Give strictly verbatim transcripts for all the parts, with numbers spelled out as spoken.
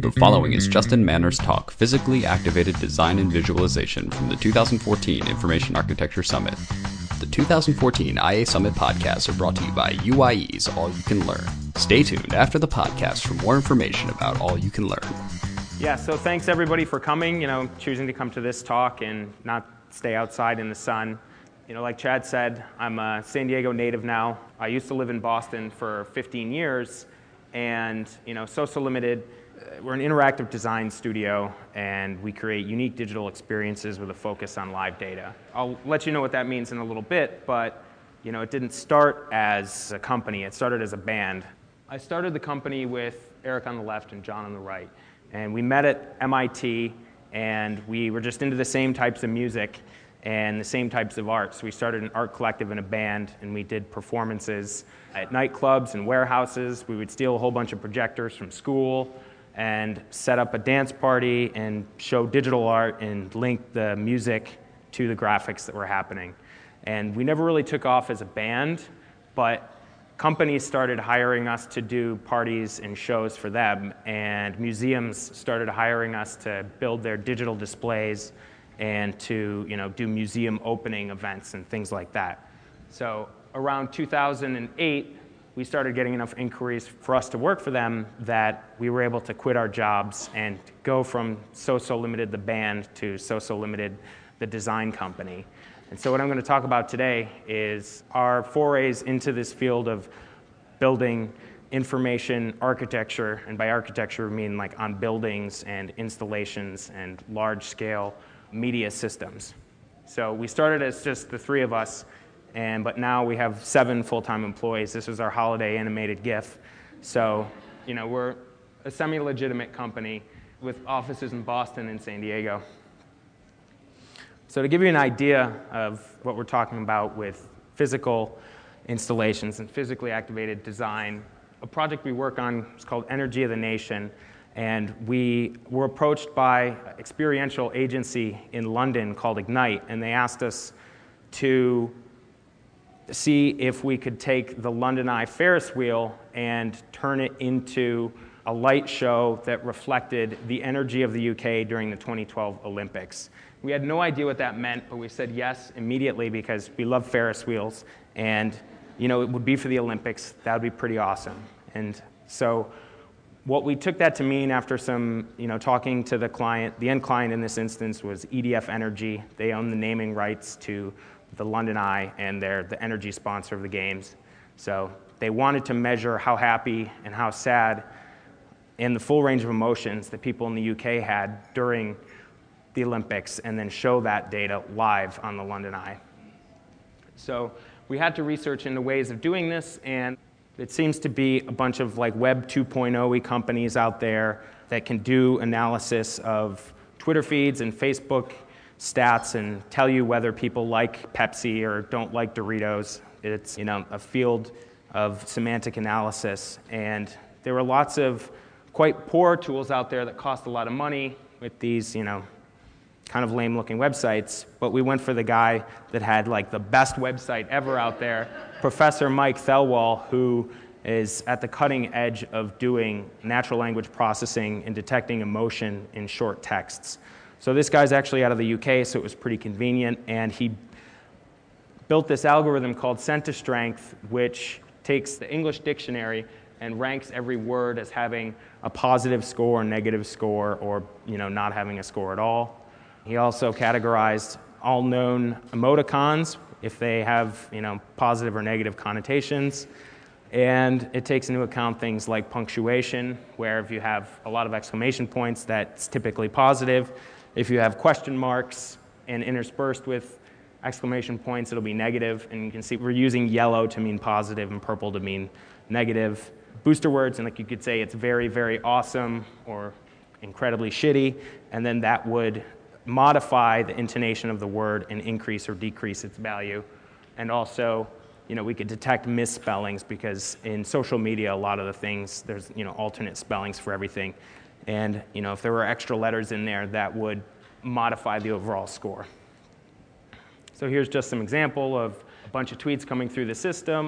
The following is Justin Manner's talk, Physically Activated Design and Visualization from the two thousand fourteen Information Architecture Summit. The two thousand fourteen I A Summit podcasts are brought to you by U I E's All You Can Learn. Stay tuned after the podcast for more information about All You Can Learn. Yeah, so thanks everybody for coming, you know, choosing to come to this talk and not stay outside in the sun. You know, like Chad said, I'm a San Diego native now. I used to live in Boston for fifteen years, and, you know, Soso Limited, we're an interactive design studio, and we create unique digital experiences with a focus on live data. I'll let you know what that means in a little bit, but, you know, it didn't start as a company. It started as a band. I started the company with Eric on the left and John on the right, and we met at M I T, and we were just into the same types of music and the same types of art. So we started an art collective in a band, and we did performances at nightclubs and warehouses. We would steal a whole bunch of projectors from school and set up a dance party and show digital art and link the music to the graphics that were happening. And we never really took off as a band, but companies started hiring us to do parties and shows for them, and museums started hiring us to build their digital displays and to, you know, do museum opening events and things like that. So around two thousand eight, we started getting enough inquiries for us to work for them that we were able to quit our jobs and go from Soso Limited, the band, to Soso Limited, the design company. And so what I'm going to talk about today is our forays into this field of building information architecture, and by architecture we mean like on buildings and installations and large-scale media systems. So we started as just the three of us, and but now we have seven full-time employees. This is our holiday animated GIF. So, you know, we're a semi-legitimate company with offices in Boston and San Diego. So to give you an idea of what we're talking about with physical installations and physically activated design, a project we work on is called Energy of the Nation, and we were approached by an experiential agency in London called Ignite, and they asked us to see if we could take the London Eye Ferris wheel and turn it into a light show that reflected the energy of the U K during the twenty twelve Olympics. We had no idea what that meant, but we said yes immediately because we love Ferris wheels, and, you know, it would be for the Olympics. That would be pretty awesome. And so what we took that to mean after some, you know, talking to the client, the end client in this instance was E D F Energy. They own the naming rights to the London Eye, and they're the energy sponsor of the games. So they wanted to measure how happy and how sad and the full range of emotions that people in the U K had during the Olympics, and then show that data live on the London Eye. So we had to research into ways of doing this, and it seems to be a bunch of like Web two point oh-y companies out there that can do analysis of Twitter feeds and Facebook stats and tell you whether people like Pepsi or don't like Doritos. It's, you know, a field of semantic analysis, and there were lots of quite poor tools out there that cost a lot of money with these, you know, kind of lame-looking websites, but we went for the guy that had like the best website ever out there, Professor Mike Thelwall, who is at the cutting edge of doing natural language processing and detecting emotion in short texts. So this guy's actually out of the U K, so it was pretty convenient, and he built this algorithm called CentiStrength, which takes the English dictionary and ranks every word as having a positive score, negative score, or, you know, not having a score at all. He also categorized all known emoticons if they have, you know, positive or negative connotations. And it takes into account things like punctuation, where if you have a lot of exclamation points, that's typically positive. If you have question marks and interspersed with exclamation points, it'll be negative. And you can see we're using yellow to mean positive and purple to mean negative. Booster words, and like you could say it's very, very awesome or incredibly shitty, and then that would modify the intonation of the word and increase or decrease its value. And also, you know, we could detect misspellings because in social media, a lot of the things, there's, you know, alternate spellings for everything. And, you know, if there were extra letters in there, that would modify the overall score. So here's just some example of a bunch of tweets coming through the system.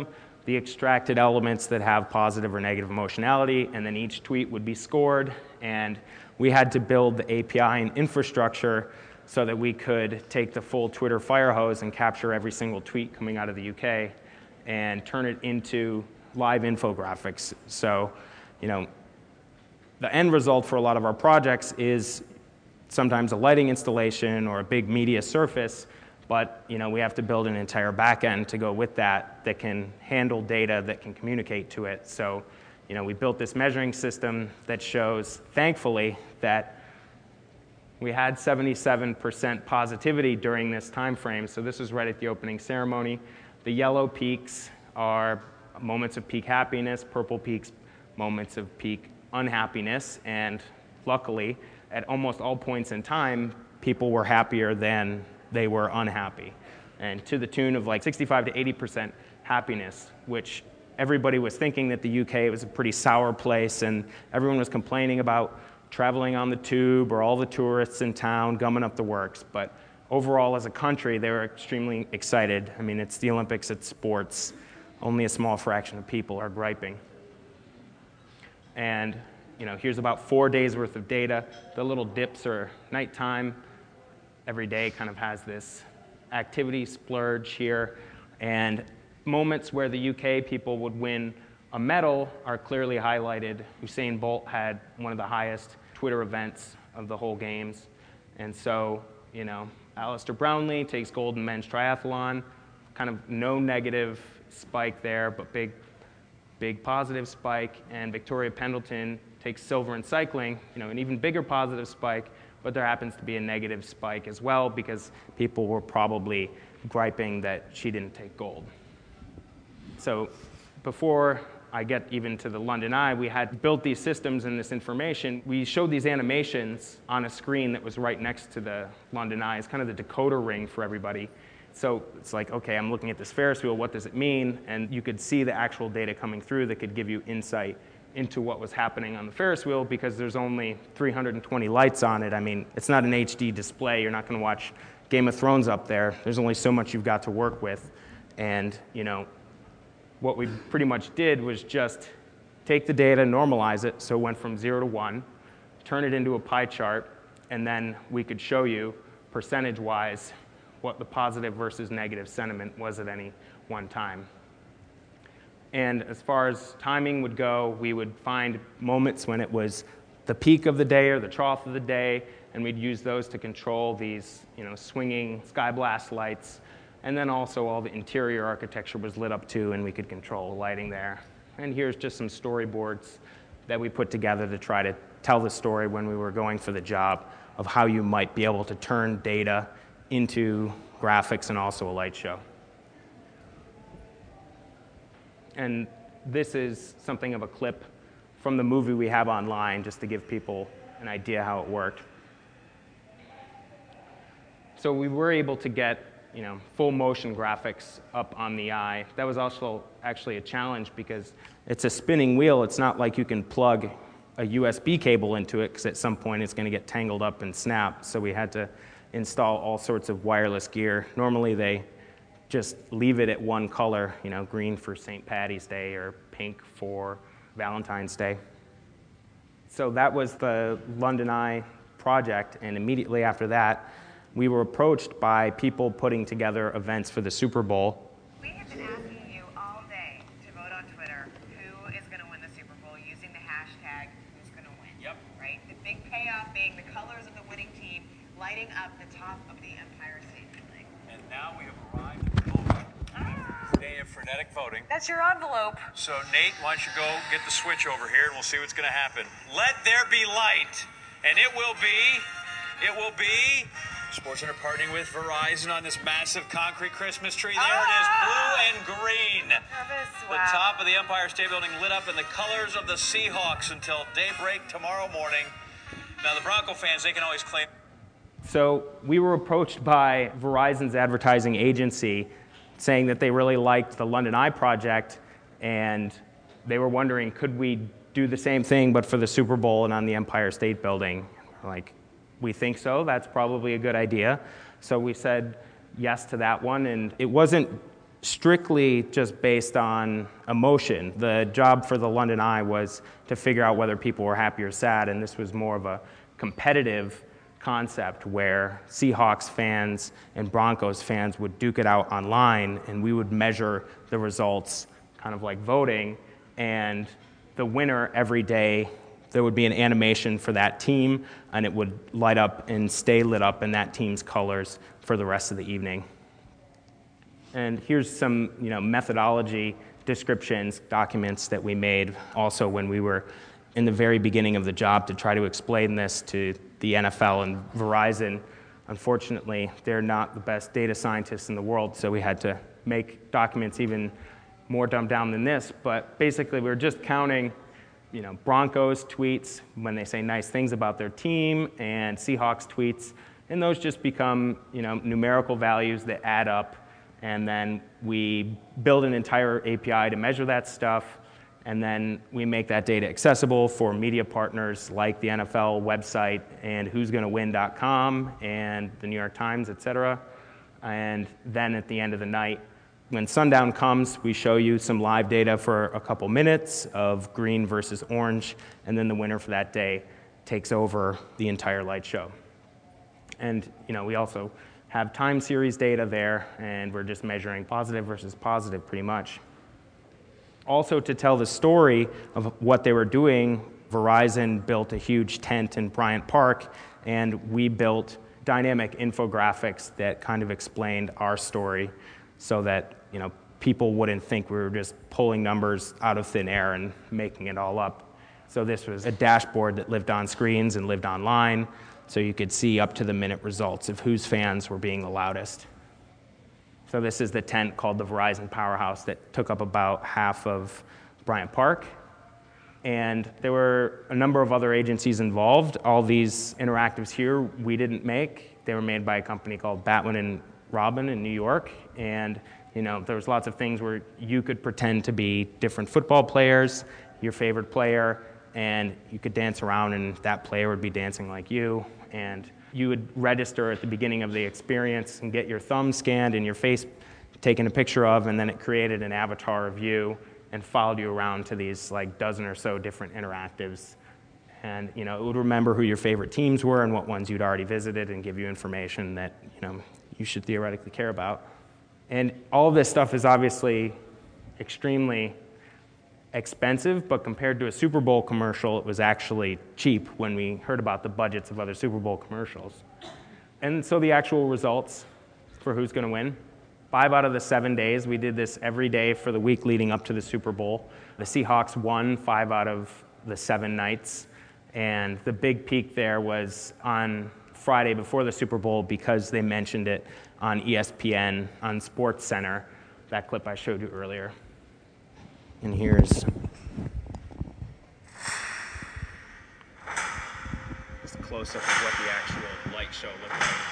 the extracted elements that have positive or negative emotionality, and then each tweet would be scored. And we had to build the A P I and infrastructure so that we could take the full Twitter fire hose and capture every single tweet coming out of the U K and turn it into live infographics. So, you know, the end result for a lot of our projects is sometimes a lighting installation or a big media surface, but you know, we have to build an entire backend to go with that that can handle data, that can communicate to it. So, you know, we built this measuring system that shows, thankfully, that we had seventy-seven percent positivity during this time frame. So this was right at the opening ceremony. The yellow peaks are moments of peak happiness, purple peaks, moments of peak unhappiness, and luckily, at almost all points in time, people were happier than they were unhappy. And to the tune of like sixty-five to eighty percent happiness, which everybody was thinking that the U K was a pretty sour place, and everyone was complaining about traveling on the tube or all the tourists in town gumming up the works. But overall, as a country, they were extremely excited. I mean, it's the Olympics, it's sports. Only a small fraction of people are griping. And you know, here's about four days worth of data. The little dips are nighttime. Every day kind of has this activity splurge here. And moments where the U K people would win a medal are clearly highlighted. Usain Bolt had one of the highest Twitter events of the whole games. And so, you know, Alistair Brownlee takes gold in men's triathlon. Kind of no negative spike there, but big, big positive spike. And Victoria Pendleton takes silver in cycling, you know, an even bigger positive spike, but there happens to be a negative spike as well because people were probably griping that she didn't take gold. So before I get even to the London Eye, we had built these systems and this information. We showed these animations on a screen that was right next to the London Eye. It's kind of the decoder ring for everybody. So it's like, okay, I'm looking at this Ferris wheel, what does it mean? And you could see the actual data coming through that could give you insight into what was happening on the Ferris wheel because there's only three hundred twenty lights on it. I mean, it's not an H D display. You're not going to watch Game of Thrones up there. There's only so much you've got to work with. And, you know, what we pretty much did was just take the data, normalize it, so it went from zero to one, turn it into a pie chart, and then we could show you percentage-wise what the positive versus negative sentiment was at any one time. And as far as timing would go, we would find moments when it was the peak of the day or the trough of the day, and we'd use those to control these, you know, swinging sky blast lights. And then also all the interior architecture was lit up too, and we could control the lighting there. And here's just some storyboards that we put together to try to tell the story when we were going for the job of how you might be able to turn data into graphics and also a light show. And this is something of a clip from the movie we have online, just to give people an idea how it worked. So we were able to get, you know, full motion graphics up on the Eye. That was also actually a challenge because it's a spinning wheel. It's not like you can plug a U S B cable into it because at some point it's going to get tangled up and snap. So we had to install all sorts of wireless gear. Normally they just leave it at one color, you know, green for Saint Patty's Day or pink for Valentine's Day. So that was the London Eye project, and immediately after that, we were approached by people putting together events for the Super Bowl. We have been asking you all day to vote on Twitter who is going to win the Super Bowl using the hashtag who's going to win. Yep. Right? The big payoff being the colors of the winning team lighting up the top of the Empire State Building. And now we have arrived at the moment. Ah. Day of frenetic voting. That's your envelope. So Nate, why don't you go get the switch over here and we'll see what's going to happen. Let there be light, and it will be, it will be, SportsCenter partnering with Verizon on this massive concrete Christmas tree. There ah! it is, blue and green. Travis, the wow. top of the Empire State Building lit up in the colors of the Seahawks until daybreak tomorrow morning. Now the Bronco fans, they can always claim. So we were approached by Verizon's advertising agency saying that they really liked the London Eye project, and they were wondering, could we do the same thing but for the Super Bowl and on the Empire State Building? Like, we think so, that's probably a good idea. So we said yes to that one, and it wasn't strictly just based on emotion. The job for the London Eye was to figure out whether people were happy or sad, and this was more of a competitive concept where Seahawks fans and Broncos fans would duke it out online, and we would measure the results, kind of like voting, and the winner every day, there would be an animation for that team, and it would light up and stay lit up in that team's colors for the rest of the evening. And here's some, you know, methodology descriptions, documents that we made also when we were in the very beginning of the job to try to explain this to the N F L and Verizon. Unfortunately, they're not the best data scientists in the world, so we had to make documents even more dumbed down than this. But basically, we were just counting, you know, Broncos tweets when they say nice things about their team, and Seahawks tweets, and those just become, you know, numerical values that add up. And then we build an entire A P I to measure that stuff, and then we make that data accessible for media partners like the N F L website and who's gonna win dot com and the New York Times, et cetera. And then at the end of the night, when sundown comes, we show you some live data for a couple minutes of green versus orange, and then the winner for that day takes over the entire light show. And, you know, we also have time series data there, and we're just measuring positive versus positive pretty much. Also, to tell the story of what they were doing, Verizon built a huge tent in Bryant Park, and we built dynamic infographics that kind of explained our story so that, you know, people wouldn't think we were just pulling numbers out of thin air and making it all up. So this was a dashboard that lived on screens and lived online, so you could see up to the minute results of whose fans were being the loudest. So this is the tent called the Verizon Powerhouse that took up about half of Bryant Park. And there were a number of other agencies involved. All these interactives here we didn't make. They were made by a company called Batwin and Robin in New York. And, you know, there was lots of things where you could pretend to be different football players, your favorite player, and you could dance around and that player would be dancing like you. And you would register at the beginning of the experience and get your thumb scanned and your face taken a picture of, and then it created an avatar of you and followed you around to these like dozen or so different interactives. And, you know, it would remember who your favorite teams were and what ones you'd already visited and give you information that, you know, you should theoretically care about. And all of this stuff is obviously extremely expensive, but compared to a Super Bowl commercial, it was actually cheap when we heard about the budgets of other Super Bowl commercials. And so the actual results for who's going to win, five out of the seven days, we did this every day for the week leading up to the Super Bowl. The Seahawks won five out of the seven nights, and the big peak there was on Friday before the Super Bowl because they mentioned it on E S P N, on SportsCenter, that clip I showed you earlier. And here's just a close-up of what the actual light show looked like.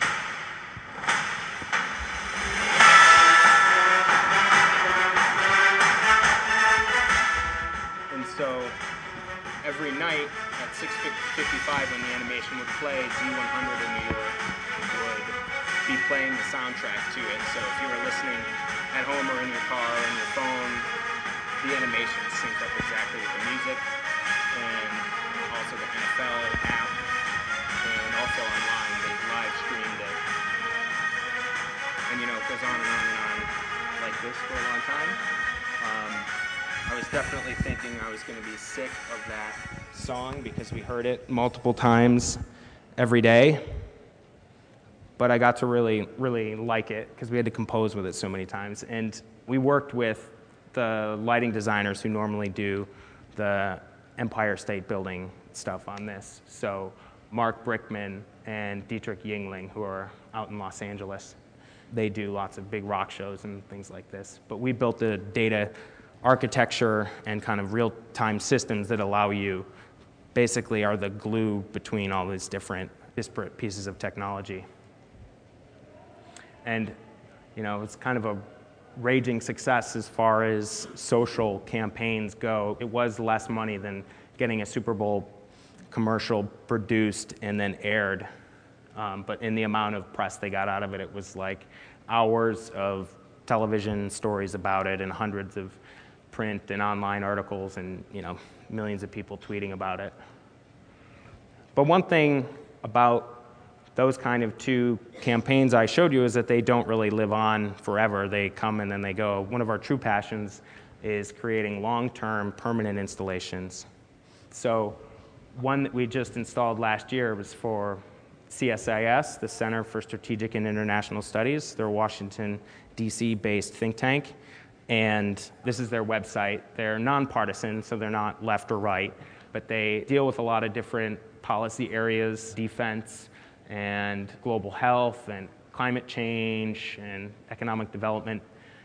And so every night at six fifty-five when the animation would play, Z one hundred in New York would be playing the soundtrack to it. So if you were listening at home or in your car or in your phone, the animation synced up exactly with the music, and also the N F L app, and also online, they live streamed it. And, you know, it goes on and on and on like this for a long time. Um, I was definitely thinking I was going to be sick of that song because we heard it multiple times every day. But I got to really, really like it because we had to compose with it so many times. And we worked with the lighting designers who normally do the Empire State Building stuff on this. So Mark Brickman and Dietrich Yingling, who are out in Los Angeles, they do lots of big rock shows and things like this. But we built the data architecture and kind of real-time systems that allow you, basically are the glue between all these different disparate pieces of technology. And, you know, it's kind of a raging success as far as social campaigns go. It was less money than getting a Super Bowl commercial produced and then aired. Um, but in the amount of press they got out of it, it was like hours of television stories about it and hundreds of print and online articles and, you know, millions of people tweeting about it. But one thing about those kind of two campaigns I showed you is that they don't really live on forever. They come and then they go. One of our true passions is creating long-term permanent installations. So one that we just installed last year was for C S I S, the Center for Strategic and International Studies. They're a Washington, D C-based think tank. And this is their website. They're nonpartisan, so they're not left or right, but they deal with a lot of different policy areas, defense and global health and climate change and economic development.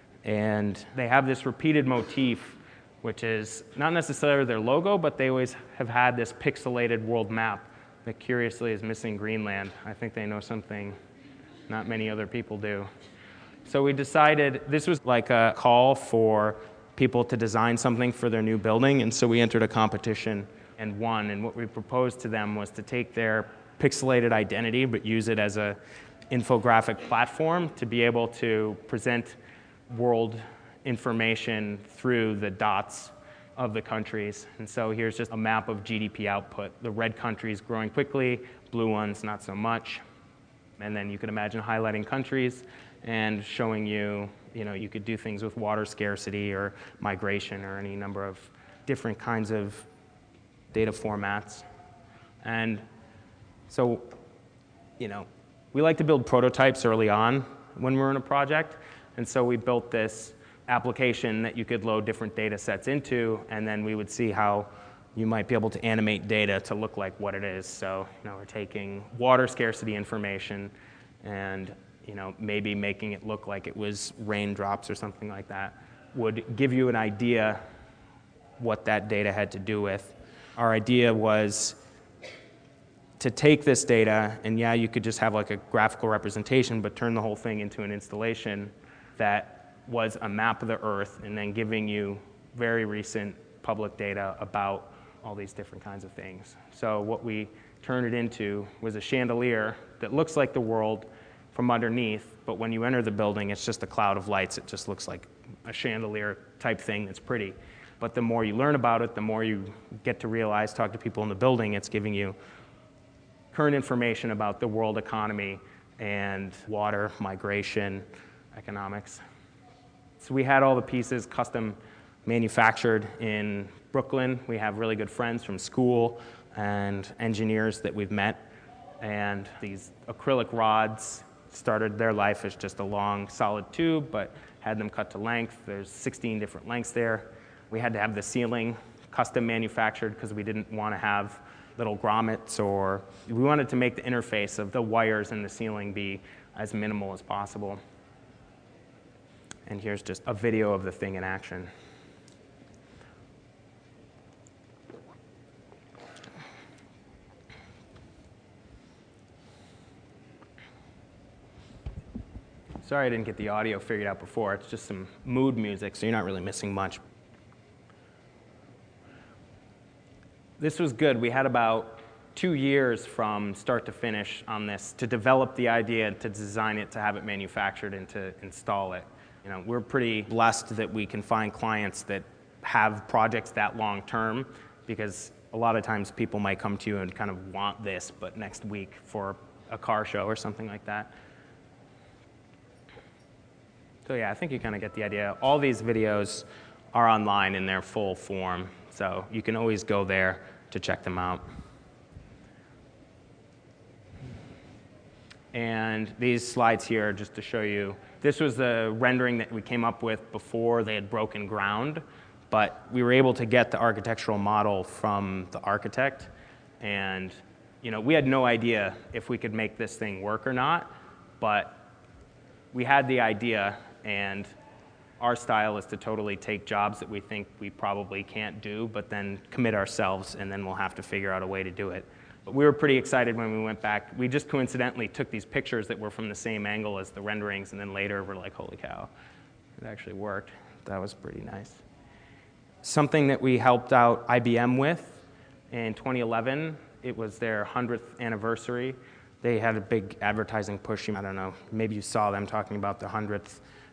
And they have this repeated motif, which is not necessarily their logo, but they always have had this pixelated world map that curiously is missing Greenland. I think they know something not many other people do. So we decided this was like a call for people to design something for their new building, and so we entered a competition and won. And what we proposed to them was to take their pixelated identity but use it as a infographic platform to be able to present world information through the dots of the countries. And so here's just a map of G D P output. The red countries growing quickly, blue ones not so much. And then you can imagine highlighting countries and showing you, you know, you could do things with water scarcity or migration or any number of different kinds of data formats. And so, you know, we like to build prototypes early on when we're in a project. And so we built this application that you could load different data sets into, and then we would see how you might be able to animate data to look like what it is. So, you know, we're taking water scarcity information and, you know, maybe making it look like it was raindrops or something like that would give you an idea what that data had to do with. Our idea was to take this data, and yeah, you could just have like a graphical representation, but turn the whole thing into an installation that was a map of the Earth and then giving you very recent public data about all these different kinds of things. So what we turned it into was a chandelier that looks like the world from underneath, but when you enter the building, it's just a cloud of lights. It just looks like a chandelier type thing that's pretty. But the more you learn about it, the more you get to realize, talk to people in the building, it's giving you current information about the world economy and water, migration, economics. So we had all the pieces custom manufactured in Brooklyn. We have really good friends from school and engineers that we've met. And these acrylic rods started their life as just a long solid tube, but had them cut to length. There's sixteen different lengths there. We had to have the ceiling custom manufactured because we didn't want to have little grommets, or we wanted to make the interface of the wires in the ceiling be as minimal as possible. And here's just a video of the thing in action. Sorry I didn't get the audio figured out before. It's just some mood music, so you're not really missing much. This was good. We had about two years from start to finish on this to develop the idea, to design it, to have it manufactured, and to install it. You know, we're pretty blessed that we can find clients that have projects that long term, because a lot of times people might come to you and kind of want this, but next week for a car show or something like that. So yeah, I think you kind of get the idea. All these videos are online in their full form, so you can always go there to check them out. And these slides here are just to show you, this was the rendering that we came up with before they had broken ground, but we were able to get the architectural model from the architect, and you know, we had no idea if we could make this thing work or not, but we had the idea, and our style is to totally take jobs that we think we probably can't do, but then commit ourselves, and then we'll have to figure out a way to do it. But we were pretty excited when we went back. We just coincidentally took these pictures that were from the same angle as the renderings, and then later we're like, holy cow, it actually worked. That was pretty nice. Something that we helped out I B M with in twenty eleven, it was their hundredth anniversary. They had a big advertising push. I don't know, maybe you saw them talking about the hundredth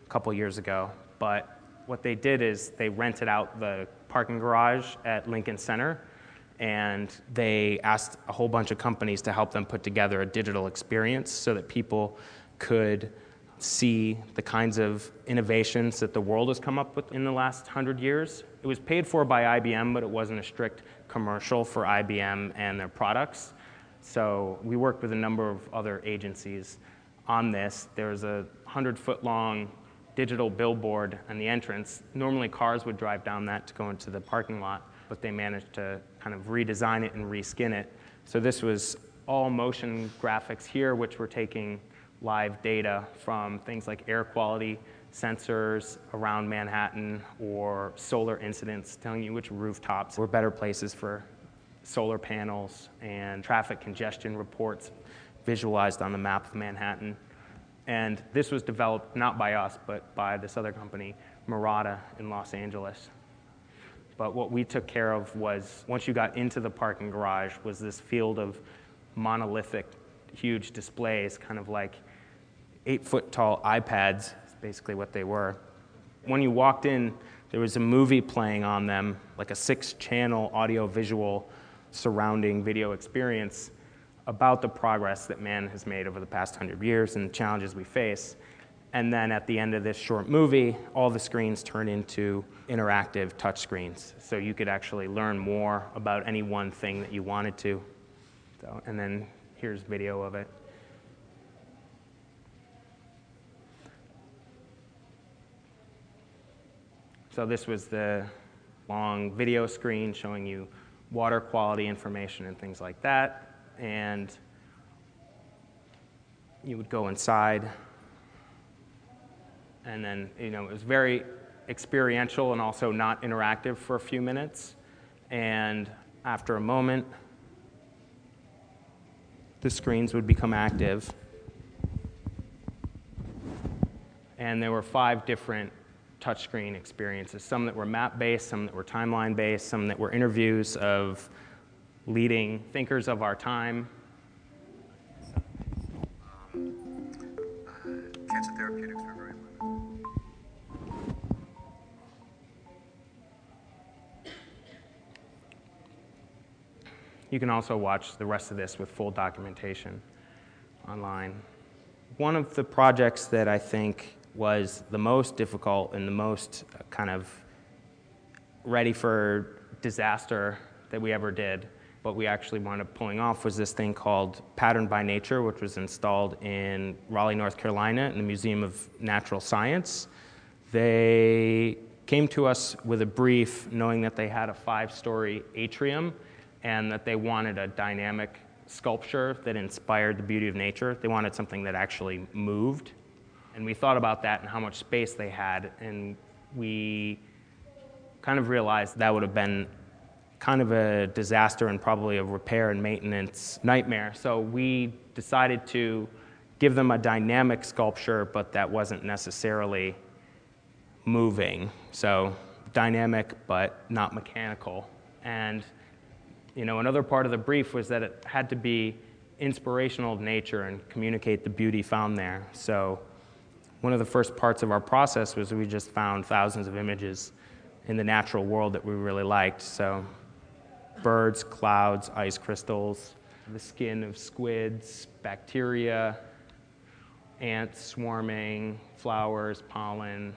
a couple years ago. But what they did is they rented out the parking garage at Lincoln Center, and they asked a whole bunch of companies to help them put together a digital experience so that people could see the kinds of innovations that the world has come up with in the last hundred years. It was paid for by I B M, but it wasn't a strict commercial for I B M and their products. So we worked with a number of other agencies on this. There's a hundred-foot long digital billboard on the entrance. Normally cars would drive down that to go into the parking lot, but they managed to kind of redesign it and reskin it. So this was all motion graphics here, which were taking live data from things like air quality sensors around Manhattan or solar incidents, telling you which rooftops were better places for solar panels, and traffic congestion reports visualized on the map of Manhattan. And this was developed not by us, but by this other company, Murata, in Los Angeles. But what we took care of was, once you got into the parking garage, was this field of monolithic, huge displays, kind of like eight-foot tall iPads, is basically what they were. When you walked in, there was a movie playing on them, like a six-channel audio-visual surrounding video experience about the progress that man has made over the past hundred years and the challenges we face. And then at the end of this short movie, all the screens turn into interactive touch screens. So you could actually learn more about any one thing that you wanted to. So, and then here's video of it. So this was the long video screen showing you water quality information and things like that. And you would go inside. And then, you know, it was very experiential and also not interactive for a few minutes. And after a moment, the screens would become active. And there were five different touchscreen experiences, some that were map-based, some that were timeline-based, some that were interviews of leading thinkers of our time. Um, uh, cancer therapeutics were very limited. You can also watch the rest of this with full documentation online. One of the projects that I think was the most difficult and the most kind of ready for disaster that we ever did, but we actually wound up pulling off, was this thing called Pattern by Nature, which was installed in Raleigh, North Carolina, in the Museum of Natural Science. They came to us with a brief knowing that they had a five-story atrium and that they wanted a dynamic sculpture that inspired the beauty of nature. They wanted something that actually moved. And we thought about that and how much space they had, and we kind of realized that would have been kind of a disaster and probably a repair and maintenance nightmare. So we decided to give them a dynamic sculpture, but that wasn't necessarily moving. So dynamic, but not mechanical. And you know, another part of the brief was that it had to be inspirational of nature and communicate the beauty found there. So one of the first parts of our process was we just found thousands of images in the natural world that we really liked. So birds, clouds, ice crystals, the skin of squids, bacteria, ants swarming, flowers, pollen.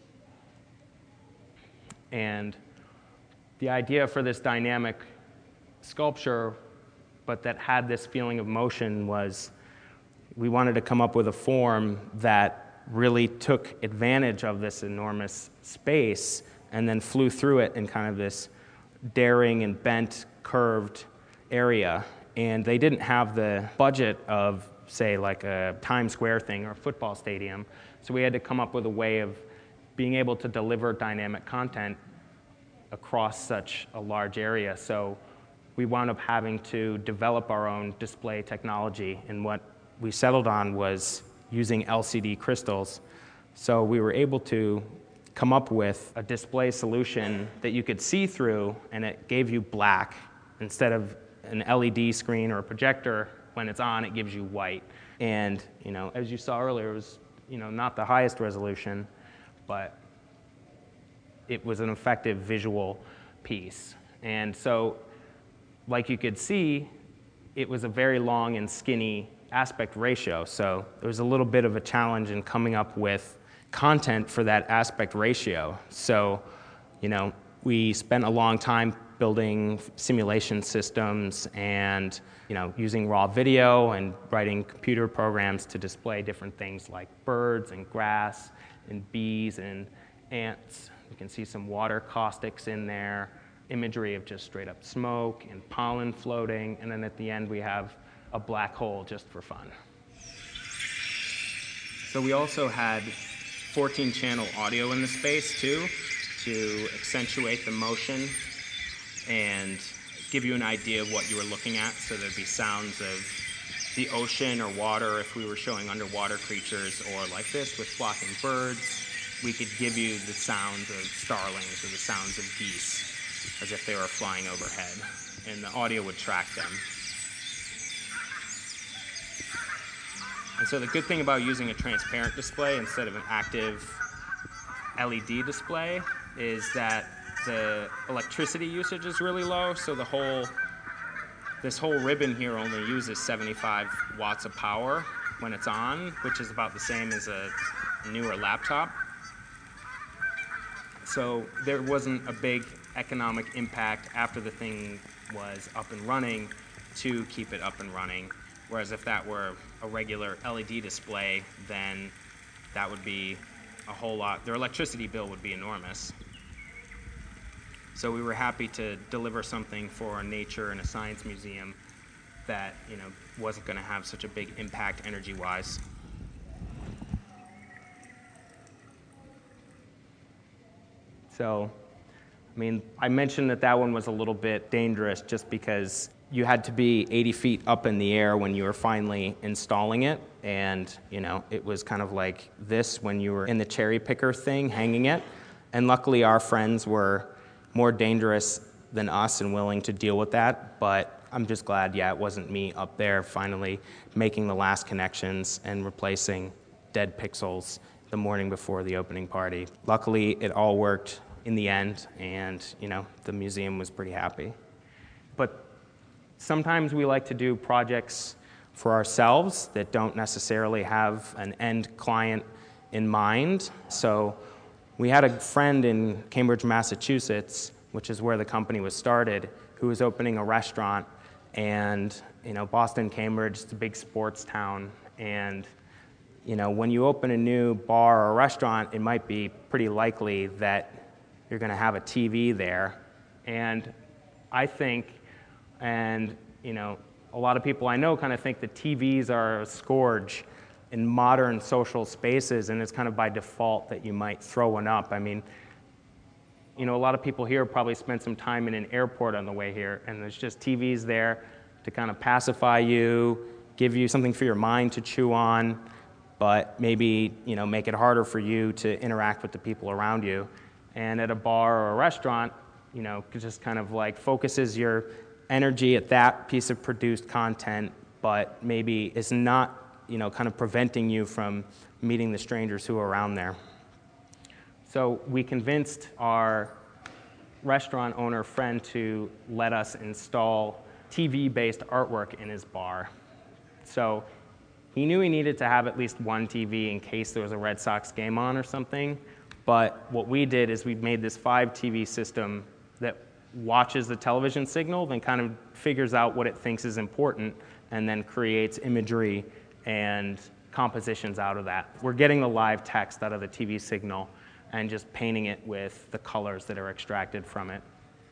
And the idea for this dynamic sculpture, but that had this feeling of motion, was we wanted to come up with a form that really took advantage of this enormous space and then flew through it in kind of this daring and bent, curved area. And they didn't have the budget of, say, like a Times Square thing or a football stadium, so we had to come up with a way of being able to deliver dynamic content across such a large area. So we wound up having to develop our own display technology, and what we settled on was using L C D crystals. So we were able to come up with a display solution that you could see through, and it gave you black. Instead of an L E D screen or a projector, when it's on, it gives you white. And you know, as you saw earlier, it was you know not the highest resolution, but it was an effective visual piece. And so, like you could see, it was a very long and skinny aspect ratio. So there was a little bit of a challenge in coming up with content for that aspect ratio. So, you know, we spent a long time building simulation systems and, you know, using raw video and writing computer programs to display different things like birds and grass and bees and ants. You can see some water caustics in there, imagery of just straight up smoke and pollen floating, and then at the end we have a black hole just for fun. So we also had fourteen channel audio in the space too, to accentuate the motion and give you an idea of what you were looking at. So there'd be sounds of the ocean or water if we were showing underwater creatures, or like this with flocking birds. We could give you the sounds of starlings or the sounds of geese as if they were flying overhead, and the audio would track them. And so the good thing about using a transparent display instead of an active L E D display is that the electricity usage is really low, so the whole, this whole ribbon here only uses seventy-five watts of power when it's on, which is about the same as a newer laptop. So there wasn't a big economic impact after the thing was up and running to keep it up and running. Whereas if that were a regular L E D display, then that would be a whole lot, their electricity bill would be enormous. So we were happy to deliver something for a nature and a science museum that, you know, wasn't going to have such a big impact energy-wise. So, I mean, I mentioned that that one was a little bit dangerous just because you had to be eighty feet up in the air when you were finally installing it, and, you know, it was kind of like this when you were in the cherry picker thing, hanging it. And luckily our friends were more dangerous than us and willing to deal with that, but I'm just glad, yeah, it wasn't me up there finally making the last connections and replacing dead pixels the morning before the opening party. Luckily, it all worked in the end, and, you know, the museum was pretty happy. But sometimes we like to do projects for ourselves that don't necessarily have an end client in mind. So we had a friend in Cambridge, Massachusetts, which is where the company was started, who was opening a restaurant. And, you know, Boston, Cambridge, it's a big sports town. And, you know, when you open a new bar or restaurant, it might be pretty likely that you're going to have a T V there. And I think, and, you know, a lot of people I know kind of think that T Vs are a scourge in modern social spaces, and it's kind of by default that you might throw one up. I mean, you know, a lot of people here probably spent some time in an airport on the way here, and there's just T Vs there to kind of pacify you, give you something for your mind to chew on, but maybe, you know, make it harder for you to interact with the people around you. And at a bar or a restaurant, you know, it just kind of like focuses your energy at that piece of produced content, but maybe is not, you know, kind of preventing you from meeting the strangers who are around there. So we convinced our restaurant owner friend to let us install T V-based artwork in his bar. So he knew he needed to have at least one T V in case there was a Red Sox game on or something. But what we did is we made this five T V system that watches the television signal, then kind of figures out what it thinks is important, and then creates imagery and compositions out of that. We're getting the live text out of the T V signal and just painting it with the colors that are extracted from it.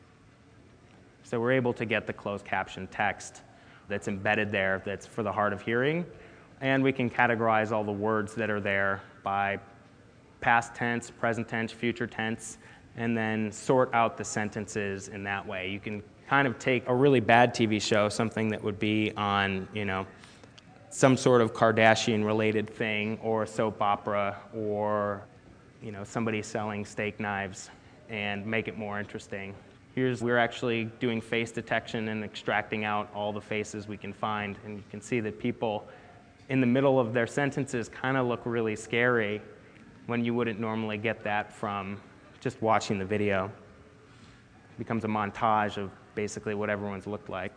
So we're able to get the closed caption text that's embedded there that's for the hard of hearing, and we can categorize all the words that are there by past tense, present tense, future tense, and then sort out the sentences in that way. You can kind of take a really bad T V show, something that would be on, you know, some sort of Kardashian-related thing, or soap opera, or, you know, somebody selling steak knives, and make it more interesting. Here's, we're actually doing face detection and extracting out all the faces we can find, and you can see that people in the middle of their sentences kind of look really scary, when you wouldn't normally get that from just watching the video. It becomes a montage of basically what everyone's looked like.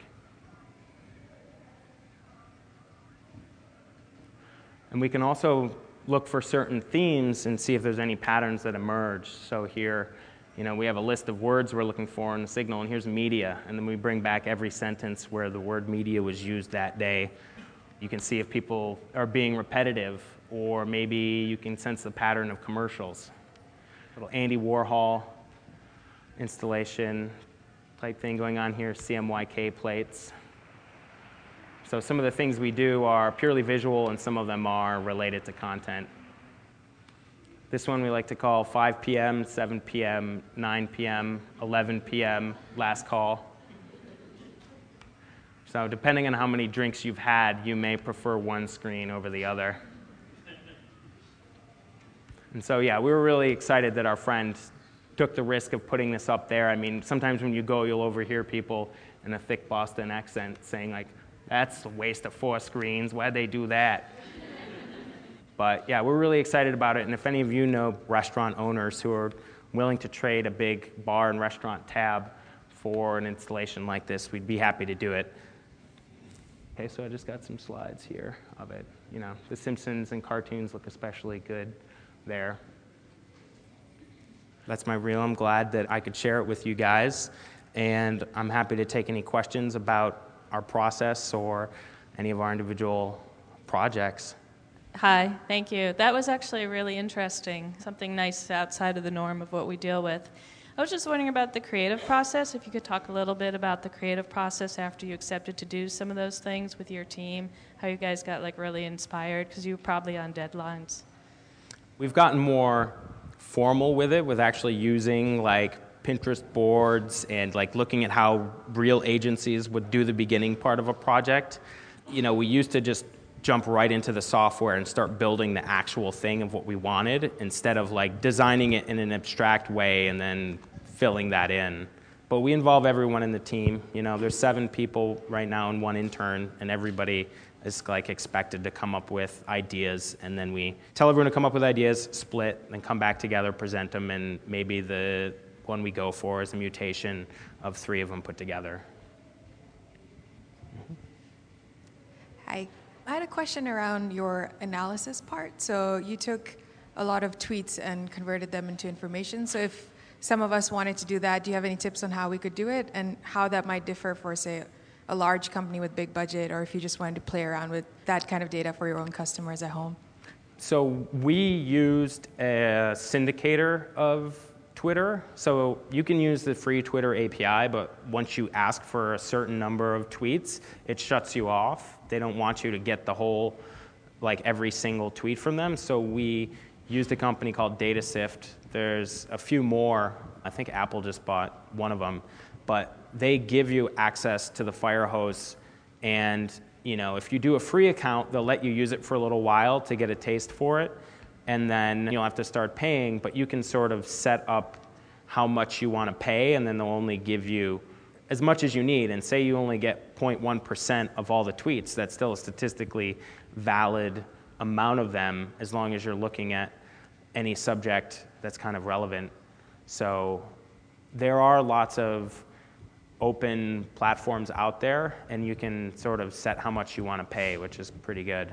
And we can also look for certain themes and see if there's any patterns that emerge. So here, you know, we have a list of words we're looking for in the signal, and here's media. And then we bring back every sentence where the word media was used that day. You can see if people are being repetitive, or maybe you can sense the pattern of commercials. Little Andy Warhol installation type thing going on here, C M Y K plates. So some of the things we do are purely visual, and some of them are related to content. This one we like to call five p m, seven p m, nine p m, eleven p m, last call. So depending on how many drinks you've had, you may prefer one screen over the other. And so yeah, we were really excited that our friend took the risk of putting this up there. I mean, sometimes when you go, you'll overhear people in a thick Boston accent saying like, "That's a waste of four screens. Why'd they do that?" But yeah, we're really excited about it. And if any of you know restaurant owners who are willing to trade a big bar and restaurant tab for an installation like this, we'd be happy to do it. Okay, so I just got some slides here of it. You know, The Simpsons and cartoons look especially good there. That's my reel. I'm glad that I could share it with you guys. And I'm happy to take any questions about our process or any of our individual projects. Hi, thank you. That was actually really interesting, something nice outside of the norm of what we deal with. I was just wondering about the creative process, if you could talk a little bit about the creative process after you accepted to do some of those things with your team, how you guys got like really inspired, because you were probably on deadlines. We've gotten more formal with it, with actually using like Pinterest boards and like looking at how real agencies would do the beginning part of a project. You know, we used to just jump right into the software and start building the actual thing of what we wanted instead of like designing it in an abstract way and then filling that in. But we involve everyone in the team. You know, there's seven people right now and one intern, and everybody is like expected to come up with ideas, and then we tell everyone to come up with ideas, split, then come back together, present them, and maybe the one we go for is a mutation of three of them put together. Hi. I had a question around your analysis part. So you took a lot of tweets and converted them into information. So if some of us wanted to do that, do you have any tips on how we could do it and how that might differ for, say, a large company with big budget, or if you just wanted to play around with that kind of data for your own customers at home? So we used a syndicator of Twitter. So you can use the free Twitter A P I, but once you ask for a certain number of tweets, it shuts you off. They don't want you to get the whole, like every single tweet from them. So we used a company called DataSift. There's a few more. I think Apple just bought one of them. But they give you access to the Firehose. And you know, if you do a free account, they'll let you use it for a little while to get a taste for it. And then you'll have to start paying. But you can sort of set up how much you want to pay, and then they'll only give you as much as you need. And say you only get zero point one percent of all the tweets, that's still a statistically valid amount of them as long as you're looking at any subject that's kind of relevant. So there are lots of open platforms out there, and you can sort of set how much you want to pay, which is pretty good.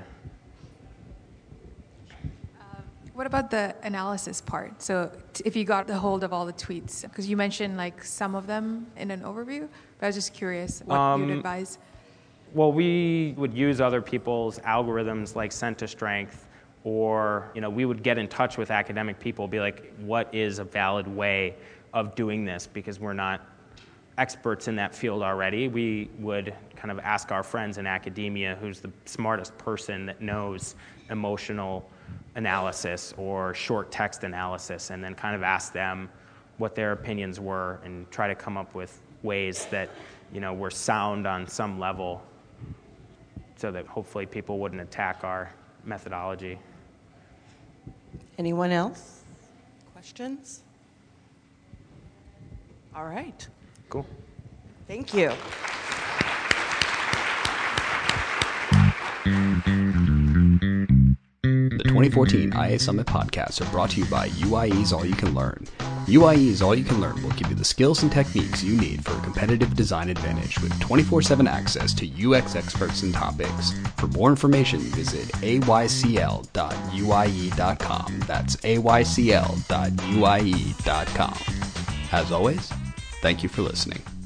What about the analysis part? So t- if you got the hold of all the tweets, because you mentioned like some of them in an overview, but I was just curious what Um, you'd advise. Well, we would use other people's algorithms like Centistrength, or you know, we would get in touch with academic people, be like, what is a valid way of doing this? Because we're not experts in that field already. We would kind of ask our friends in academia who's the smartest person that knows emotional analysis or short text analysis, and then kind of ask them what their opinions were and try to come up with ways that, you know, were sound on some level so that hopefully people wouldn't attack our methodology. Anyone else? Questions? All right. Cool. Thank you. The twenty fourteen I A Summit podcasts are brought to you by U I E's All You Can Learn. U I E's All You Can Learn will give you the skills and techniques you need for a competitive design advantage with twenty-four seven access to U X experts and topics. For more information, visit a y c l dot u i e dot com. That's a y c l dot u i e dot com. As always, thank you for listening.